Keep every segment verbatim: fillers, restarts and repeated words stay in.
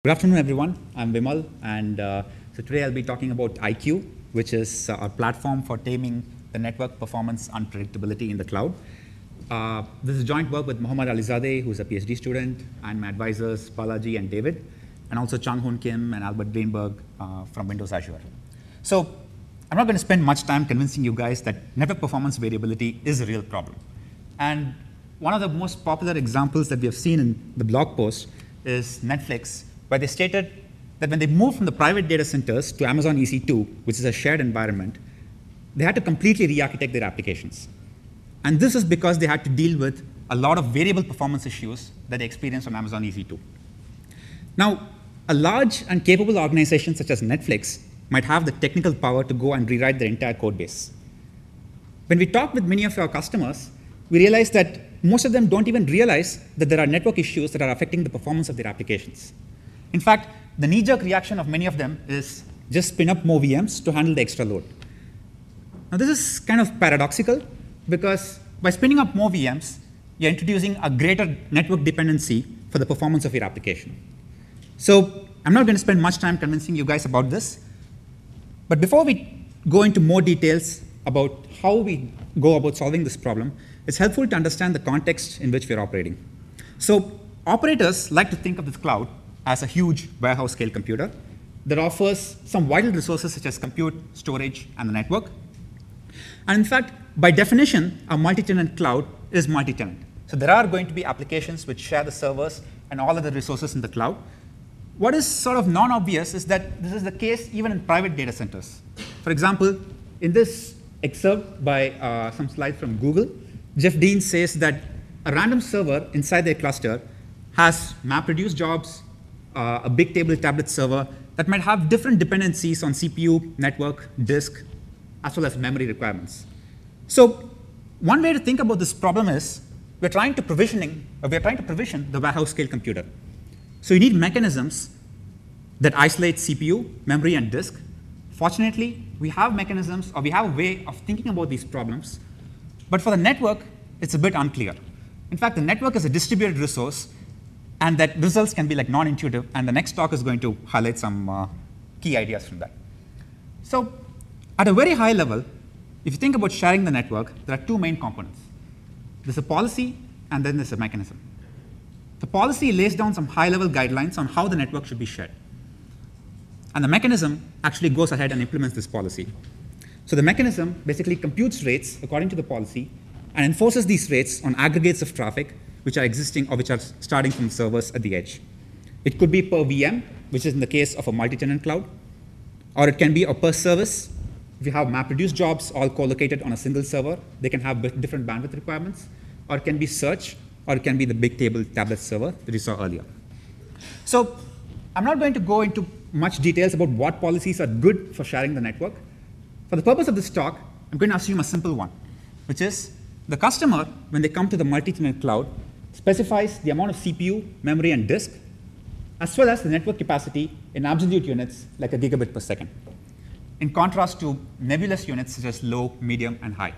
Good afternoon, everyone. I'm Vimal, and uh, so today I'll be talking about I Q, which is uh, our platform for taming the network performance unpredictability in the cloud. Uh, this is joint work with Mohammad Alizadeh, who's a PhD student, and my advisors, Balaji and David, and also Chung Hoon Kim and Albert Greenberg uh, from Windows Azure. So I'm not going to spend much time convincing you guys that network performance variability is a real problem. And one of the most popular examples that we have seen in the blog post is Netflix, where they stated that when they moved from the private data centers to Amazon E C two, which is a shared environment, they had to completely re-architect their applications. And this is because they had to deal with a lot of variable performance issues that they experienced on Amazon E C two. Now, a large and capable organization such as Netflix might have the technical power to go and rewrite their entire code base. When we talk with many of our customers, we realize that most of them don't even realize that there are network issues that are affecting the performance of their applications. In fact, the knee-jerk reaction of many of them is just spin up more V Ms to handle the extra load. Now, this is kind of paradoxical because by spinning up more V Ms, you're introducing a greater network dependency for the performance of your application. So I'm not going to spend much time convincing you guys about this. But before we go into more details about how we go about solving this problem, it's helpful to understand the context in which we're operating. So operators like to think of this cloud as a huge warehouse-scale computer that offers some vital resources such as compute, storage, and the network. And in fact, by definition, a multi-tenant cloud is multi-tenant. So there are going to be applications which share the servers and all of the resources in the cloud. What is sort of non-obvious is that this is the case even in private data centers. For example, in this excerpt by uh, some slides from Google, Jeff Dean says that a random server inside their cluster has MapReduce jobs, uh, a big table tablet server that might have different dependencies on C P U, network, disk, as well as memory requirements. So one way to think about this problem is we're trying to provisioning, or we're trying to provision the warehouse scale computer. So you need mechanisms that isolate C P U, memory, and disk. Fortunately, we have mechanisms, or we have a way of thinking about these problems. But for the network, it's a bit unclear. In fact, the network is a distributed resource, and that results can be like non-intuitive. And the next talk is going to highlight some uh, key ideas from that. So at a very high level, if you think about sharing the network, there are two main components. There's a policy, and then there's a mechanism. The policy lays down some high-level guidelines on how the network should be shared. And the mechanism actually goes ahead and implements this policy. So the mechanism basically computes rates according to the policy and enforces these rates on aggregates of traffic which are existing or which are starting from servers at the edge. It could be per V M, which is in the case of a multi-tenant cloud, or it can be a per service. If you have MapReduce jobs all co-located on a single server, they can have different bandwidth requirements, or it can be search, or it can be the big table tablet server that you saw earlier. So I'm not going to go into much details about what policies are good for sharing the network. For the purpose of this talk, I'm going to assume a simple one, which is the customer, when they come to the multi-tenant cloud, specifies the amount of C P U, memory, and disk, as well as the network capacity in absolute units like a gigabit per second, in contrast to nebulous units such as low, medium, and high.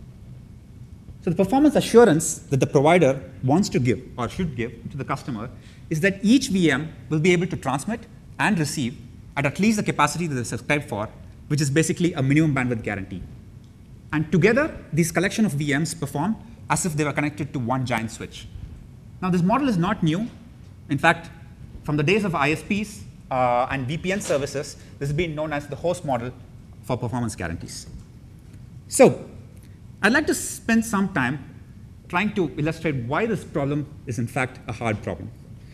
So the performance assurance that the provider wants to give or should give to the customer is that each V M will be able to transmit and receive at at least the capacity that they subscribe for, which is basically a minimum bandwidth guarantee. And together, these collection of V Ms perform as if they were connected to one giant switch. Now, this model is not new. In fact, from the days of I S Ps uh, and V P N services, this has been known as the host model for performance guarantees. So I'd like to spend some time trying to illustrate why this problem is, in fact, a hard problem.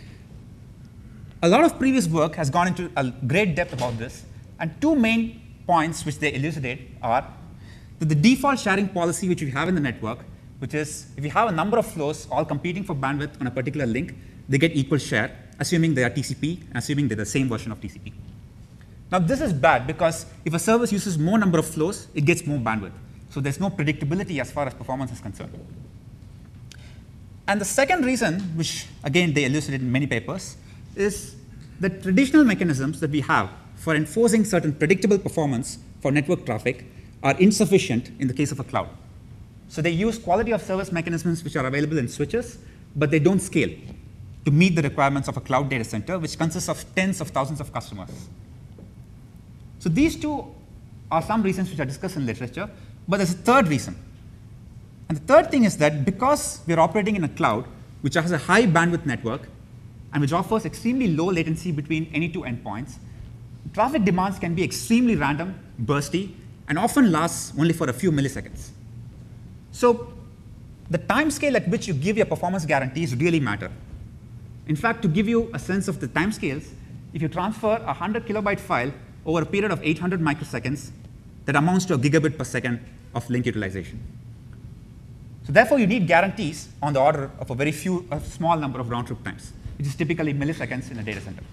A lot of previous work has gone into a great depth about this, and two main points which they elucidate are that the default sharing policy which we have in the network, which is if you have a number of flows all competing for bandwidth on a particular link, they get equal share, assuming they are T C P, assuming they're the same version of T C P. Now, this is bad because if a service uses more number of flows, it gets more bandwidth. So there's no predictability as far as performance is concerned. And the second reason, which again they elucidate in many papers, is the traditional mechanisms that we have for enforcing certain predictable performance for network traffic are insufficient in the case of a cloud. So they use quality of service mechanisms which are available in switches, but they don't scale. to meet the requirements of a cloud data center, which consists of tens of thousands of customers. So these two are some reasons which are discussed in literature, but there's a third reason. And the third thing is that because we're operating in a cloud which has a high bandwidth network and which offers extremely low latency between any two endpoints, traffic demands can be extremely random, bursty, and often lasts only for a few milliseconds. So the time scale at which you give your performance guarantees really matter. In fact, to give you a sense of the time scales, if you transfer a one hundred kilobyte file over a period of eight hundred microseconds, that amounts to a gigabit per second of link utilization. So therefore, you need guarantees on the order of a very few, a small number of round trip times, which is typically milliseconds in a data center.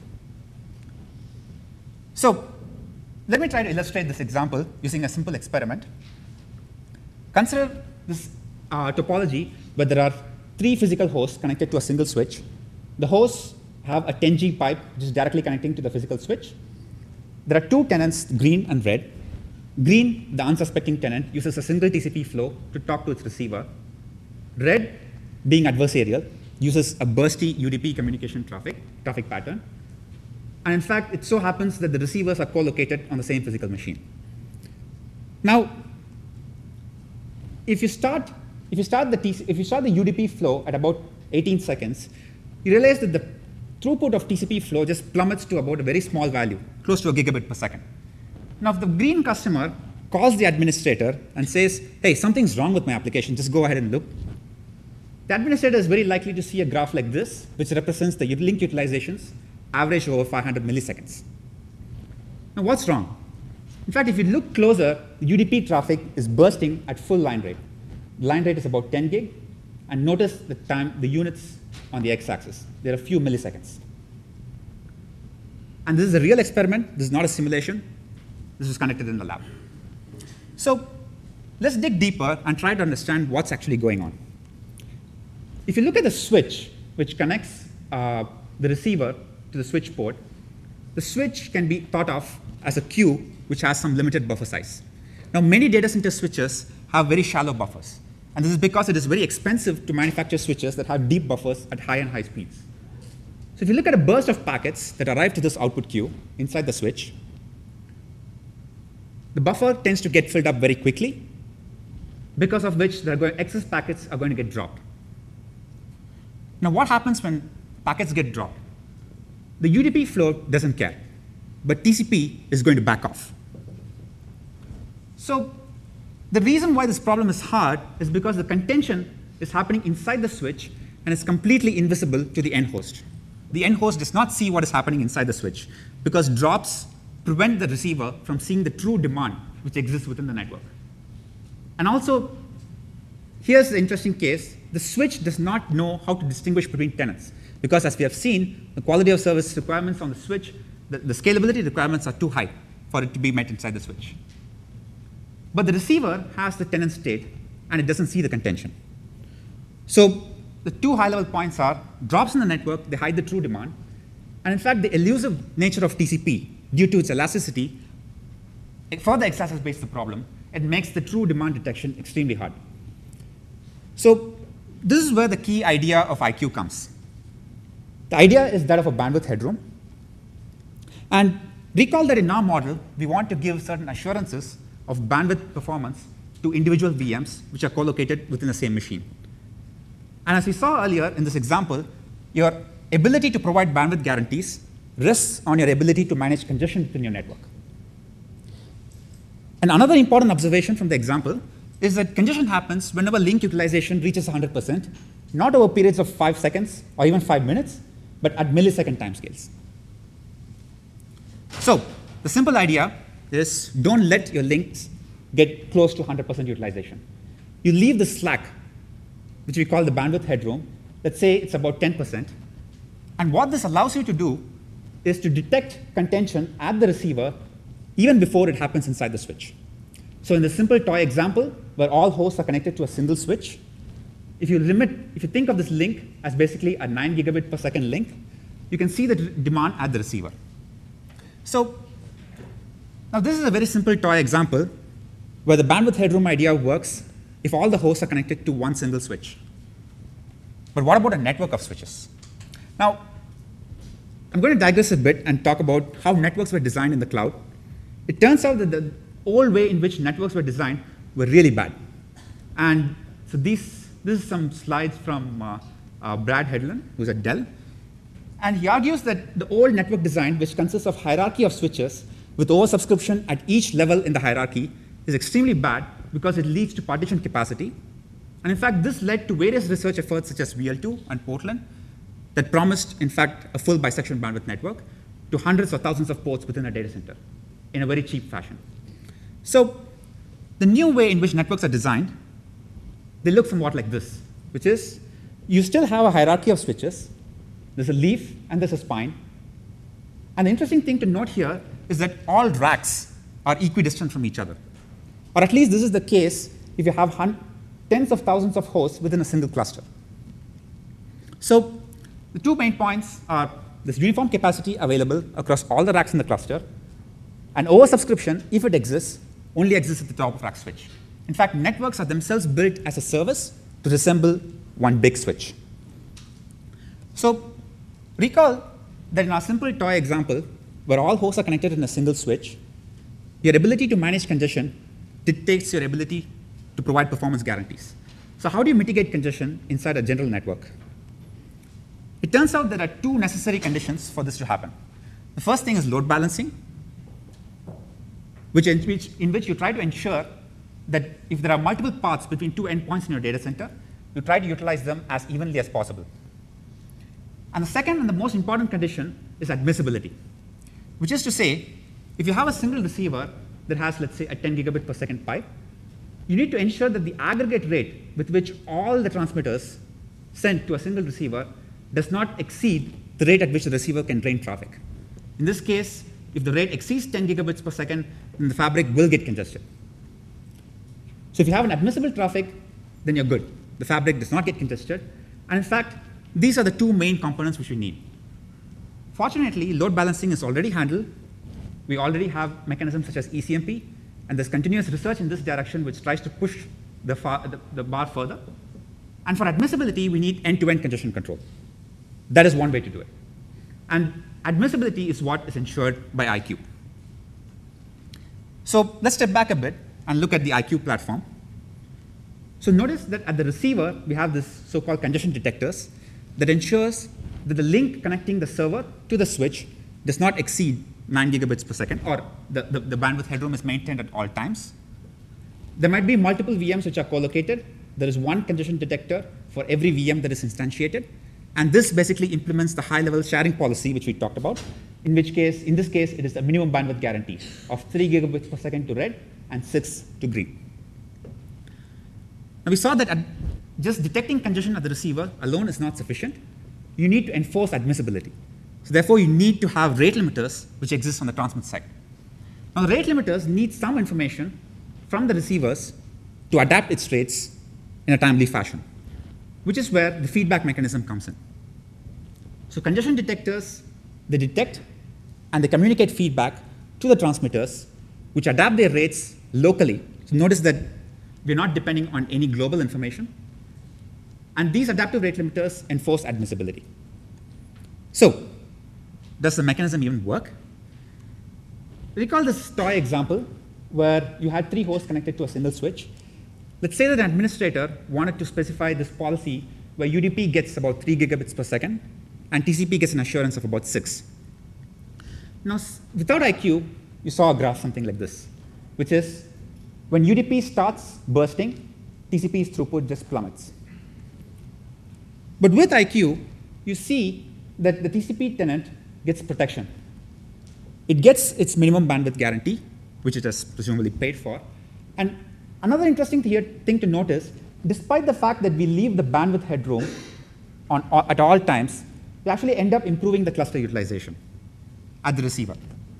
So let me try to illustrate this example using a simple experiment. Consider this uh, topology where there are three physical hosts connected to a single switch. The hosts have a ten G pipe which is directly connecting to the physical switch. There are two tenants, green and red. Green, the unsuspecting tenant, uses a single T C P flow to talk to its receiver. Red, being adversarial, uses a bursty U D P communication traffic, traffic pattern. And in fact, it so happens that the receivers are co-located on the same physical machine. Now, if you start, if you start the T C, if you start the U D P flow at about eighteen seconds, you realize that the throughput of T C P flow just plummets to about a very small value, close to a gigabit per second. Now, if the green customer calls the administrator and says, hey, something's wrong with my application, just go ahead and look, the administrator is very likely to see a graph like this, which represents the link utilizations averaged over five hundred milliseconds. Now, what's wrong? In fact, if you look closer, the U D P traffic is bursting at full line rate. The line rate is about ten gig, and notice the time, the units on the x-axis. They're a few milliseconds. And this is a real experiment. This is not a simulation. This was conducted in the lab. So let's dig deeper and try to understand what's actually going on. If you look at the switch, which connects uh, the receiver to the switch port, the switch can be thought of as a queue which has some limited buffer size. Now, many data center switches have very shallow buffers. And this is because it is very expensive to manufacture switches that have deep buffers at high and high speeds. So if you look at a burst of packets that arrive to this output queue inside the switch, the buffer tends to get filled up very quickly, because of which there are going, excess packets are going to get dropped. Now, what happens when packets get dropped? The U D P flow doesn't care, but T C P is going to back off. So the reason why this problem is hard is because the contention is happening inside the switch and is completely invisible to the end host. The end host does not see what is happening inside the switch because drops prevent the receiver from seeing the true demand which exists within the network. And also, here's the interesting case. The switch does not know how to distinguish between tenants because, as we have seen, the quality of service requirements on the switch, the, the scalability requirements are too high for it to be met inside the switch. But the receiver has the tenant state, and it doesn't see the contention. So the two high-level points are drops in the network, they hide the true demand, and in fact, the elusive nature of T C P, due to its elasticity, it further exacerbates the problem. It makes the true demand detection extremely hard. So this is where the key idea of I Q comes. The idea is that of a bandwidth headroom. And recall that in our model, we want to give certain assurances of bandwidth performance to individual V Ms, which are co-located within the same machine. And as we saw earlier in this example, your ability to provide bandwidth guarantees rests on your ability to manage congestion within your network. And another important observation from the example is that congestion happens whenever link utilization reaches one hundred percent, not over periods of five seconds or even five minutes, but at millisecond timescales. So the simple idea is don't let your links get close to one hundred percent utilization. You leave the slack, which we call the bandwidth headroom. Let's say it's about ten percent. And what this allows you to do is to detect contention at the receiver even before it happens inside the switch. So in the simple toy example, where all hosts are connected to a single switch, if you limit, if you think of this link as basically a nine gigabit per second link, you can see the demand at the receiver. So now this is a very simple toy example where the bandwidth headroom idea works if all the hosts are connected to one single switch. But what about a network of switches? Now, I'm going to digress a bit and talk about how networks were designed in the cloud. It turns out that the old way in which networks were designed were really bad. And so these, this is some slides from uh, uh, Brad Hedlund, who's at Dell. And he argues that the old network design, which consists of hierarchy of switches with oversubscription at each level in the hierarchy, is extremely bad because it leads to partition capacity. And in fact, this led to various research efforts such as V L two and Portland that promised, in fact, a full bisection bandwidth network to hundreds or thousands of ports within a data center in a very cheap fashion. So the new way in which networks are designed, they look somewhat like this, which is you still have a hierarchy of switches. There's a leaf and there's a spine. And the interesting thing to note here is that all racks are equidistant from each other. Or at least this is the case if you have tens of thousands of hosts within a single cluster. So the two main points are this uniform capacity available across all the racks in the cluster, and oversubscription, if it exists, only exists at the top of rack switch. In fact, networks are themselves built as a service to resemble one big switch. So recall that in our simple toy example, where all hosts are connected in a single switch, your ability to manage congestion dictates your ability to provide performance guarantees. So how do you mitigate congestion inside a general network? It turns out there are two necessary conditions for this to happen. The first thing is load balancing, which in, which, in which you try to ensure that if there are multiple paths between two endpoints in your data center, you try to utilize them as evenly as possible. And the second and the most important condition is admissibility, which is to say, if you have a single receiver that has, let's say, a ten gigabit per second pipe, you need to ensure that the aggregate rate with which all the transmitters sent to a single receiver does not exceed the rate at which the receiver can drain traffic. In this case, if the rate exceeds ten gigabits per second, then the fabric will get congested. So if you have an admissible traffic, then you're good. The fabric does not get congested. And in fact, these are the two main components which we need. Fortunately, load balancing is already handled. We already have mechanisms such as E C M P, and there's continuous research in this direction which tries to push the, far, the, the bar further. And for admissibility, we need end-to-end congestion control. That is one way to do it. And admissibility is what is ensured by I Q. So let's step back a bit and look at the I Q platform. So notice that at the receiver, we have this so-called congestion detectors that ensures that the link connecting the server to the switch does not exceed nine gigabits per second, or the, the, the bandwidth headroom is maintained at all times. There might be multiple V Ms which are co-located. There is one congestion detector for every V M that is instantiated. And this basically implements the high-level sharing policy which we talked about, in which case, in this case, it is a minimum bandwidth guarantee of three gigabits per second to red and six to green. Now we saw that at just detecting congestion at the receiver alone is not sufficient. You need to enforce admissibility. So therefore, you need to have rate limiters which exist on the transmit side. Now the rate limiters need some information from the receivers to adapt its rates in a timely fashion, which is where the feedback mechanism comes in. So congestion detectors, they detect and they communicate feedback to the transmitters, which adapt their rates locally. So notice that we're not depending on any global information. And these adaptive rate limiters enforce admissibility. So does the mechanism even work? Recall this toy example where you had three hosts connected to a single switch. Let's say that an administrator wanted to specify this policy where U D P gets about three gigabits per second and T C P gets an assurance of about six. Now, without I Q, you saw a graph something like this, which is when U D P starts bursting, T C P's throughput just plummets. But with I Q, you see that the T C P tenant gets protection. It gets its minimum bandwidth guarantee, which it has presumably paid for. And another interesting thing to notice, despite the fact that we leave the bandwidth headroom on, at all times, we actually end up improving the cluster utilization at the receiver.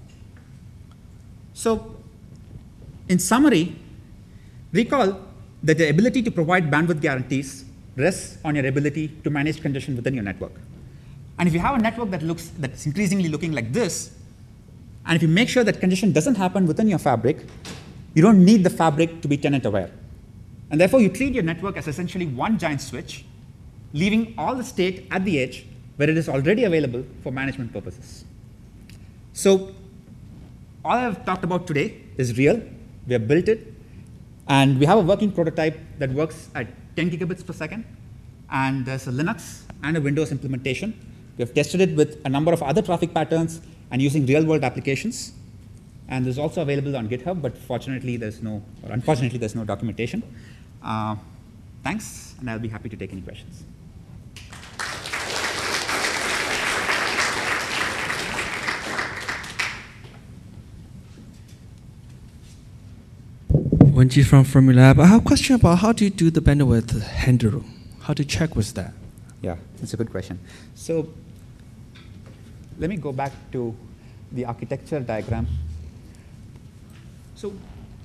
So in summary, recall that the ability to provide bandwidth guarantees rests on your ability to manage congestion within your network. And if you have a network that looks, that's increasingly looking like this, and if you make sure that congestion doesn't happen within your fabric, you don't need the fabric to be tenant aware. And therefore, you treat your network as essentially one giant switch, leaving all the state at the edge where it is already available for management purposes. So all I've talked about today is real. We have built it, and we have a working prototype that works at ten gigabits per second, and there's a Linux and a Windows implementation. We have tested it with a number of other traffic patterns and using real-world applications. And this is also available on GitHub, but fortunately there's no, or unfortunately there's no documentation. Uh, thanks, and I'll be happy to take any questions. Wenji from Fermilab. I have a question about how do you do the bandwidth handle? How do you check with that? Yeah, it's a good question. So let me go back to the architecture diagram. So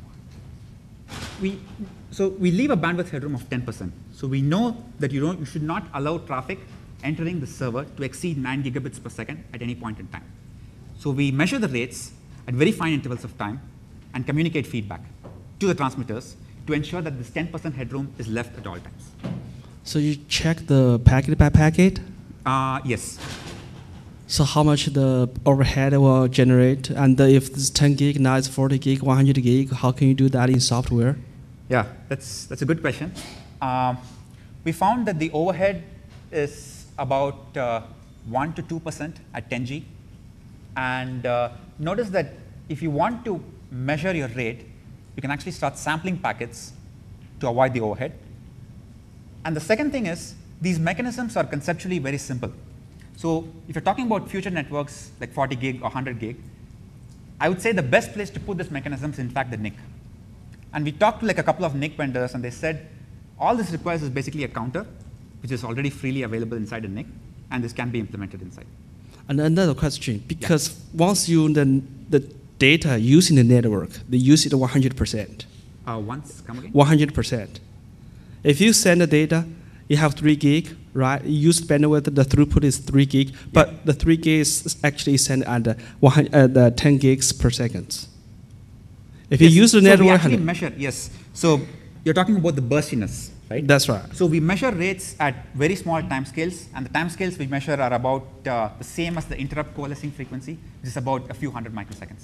we, so we leave a bandwidth headroom of ten percent. So we know that you, don't, you should not allow traffic entering the server to exceed nine gigabits per second at any point in time. So we measure the rates at very fine intervals of time and communicate feedback to the transmitters to ensure that this ten percent headroom is left at all times. So you check the packet by packet? Uh, yes. So how much the overhead will generate? And if it's ten gig, now it's forty gig, one hundred gig, how can you do that in software? Yeah, that's, that's a good question. Um, we found that the overhead is about uh, one to two percent at ten G. And uh, notice that if you want to measure your rate, you can actually start sampling packets to avoid the overhead. And the second thing is, these mechanisms are conceptually very simple. So if you're talking about future networks like forty gig or one hundred gig, I would say the best place to put this mechanism is in fact the N I C. And we talked to like a couple of N I C vendors, and they said all this requires is basically a counter, which is already freely available inside a N I C, and this can be implemented inside. And another question, because yeah. once you the, the data using the network, they use it one hundred percent. Uh, once, come again? one hundred percent. If you send the data, you have three gig, right? You use bandwidth, the throughput is three gig, yeah. but the three gig is actually sent at the, one, uh, the ten gigs per second. If yes. you use the so network, we actually measure, yes. So you're talking about the burstiness, right? That's right. So we measure rates at very small timescales, and the timescales we measure are about uh, the same as the interrupt coalescing frequency, which is about a few hundred microseconds.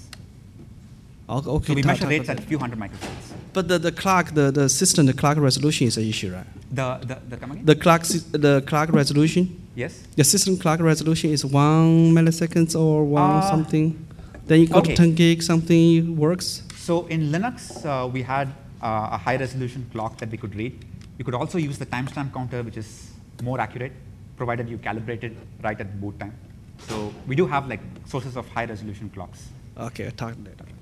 Okay, so we talk, measure talk rates at a few hundred microseconds. But the, the clock, the, the system, the clock resolution is an issue, right? The, the, the, come again? The clock, the clock resolution? Yes. The system clock resolution is one milliseconds or one uh, something. Then you go okay. to ten gig, something works? So in Linux, uh, we had uh, a high resolution clock that we could read. You could also use the timestamp counter, which is more accurate, provided you calibrate it right at boot time. So we do have like sources of high resolution clocks. Okay, talk later.